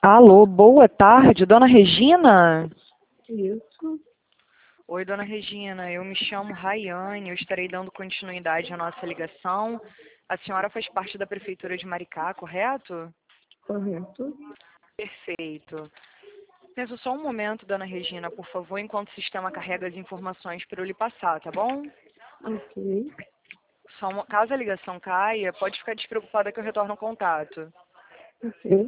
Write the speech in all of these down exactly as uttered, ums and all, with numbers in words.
Alô, boa tarde, dona Regina? Isso. Oi, dona Regina, eu me chamo Raiane, eu estarei dando continuidade à nossa ligação. A senhora faz parte da Prefeitura de Maricá, correto? Correto. Perfeito. Pensa só um momento, dona Regina, por favor, enquanto o sistema carrega as informações para eu lhe passar, tá bom? Ok. Só uma- Caso a ligação caia, pode ficar despreocupada que eu retorno o contato. Ok.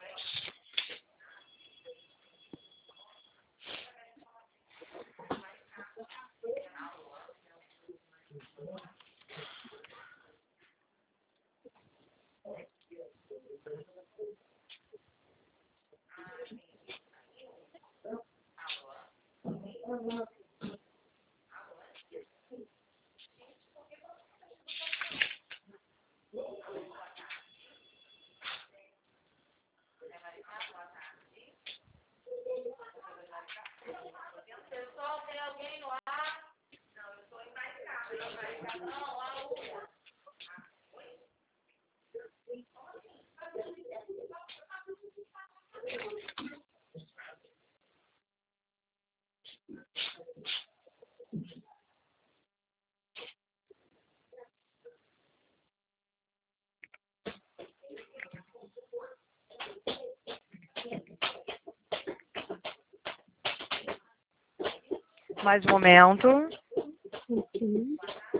Mais um momento. Ok.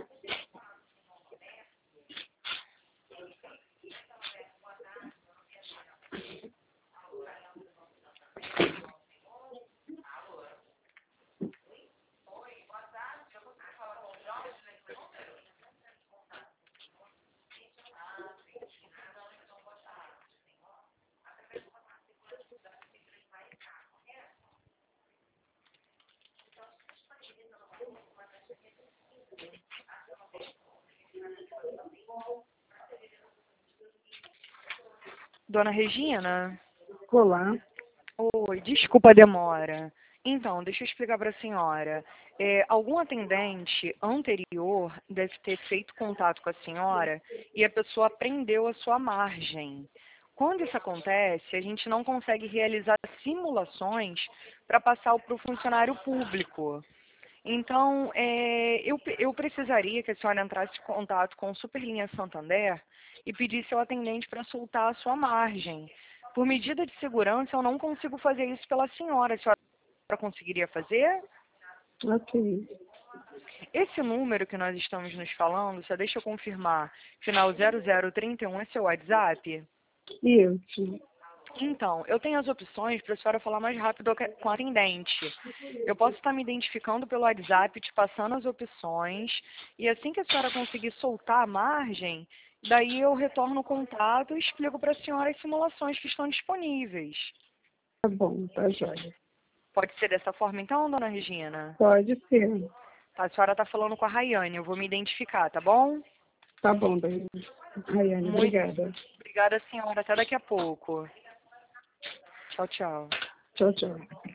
Dona Regina? Olá. Oi, desculpa a demora. Então, deixa eu explicar para a senhora. É, algum atendente anterior deve ter feito contato com a senhora e a pessoa prendeu a sua margem. Quando isso acontece, a gente não consegue realizar simulações para passar para o funcionário público. Então, é, eu, eu precisaria que a senhora entrasse em contato com o Superlinha Santander e pedisse ao atendente para soltar a sua margem. Por medida de segurança, eu não consigo fazer isso pela senhora. A senhora conseguiria fazer? Ok. Esse número que nós estamos nos falando, só deixa eu confirmar, final zero zero trinta e um é seu WhatsApp? Isso. Então, eu tenho as opções para a senhora falar mais rápido com a atendente. Eu posso estar me identificando pelo WhatsApp, te passando as opções, e assim que a senhora conseguir soltar a margem, daí eu retorno o contato e explico para a senhora as simulações que estão disponíveis. Tá bom, tá joia. Pode ser dessa forma então, dona Regina? Pode ser. Tá, a senhora está falando com a Raiane, eu vou me identificar, tá bom? Tá bom, Daiane. Raiane, Muito obrigada. obrigada, senhora. Até daqui a pouco. Tchau, tchau. Tchau, tchau.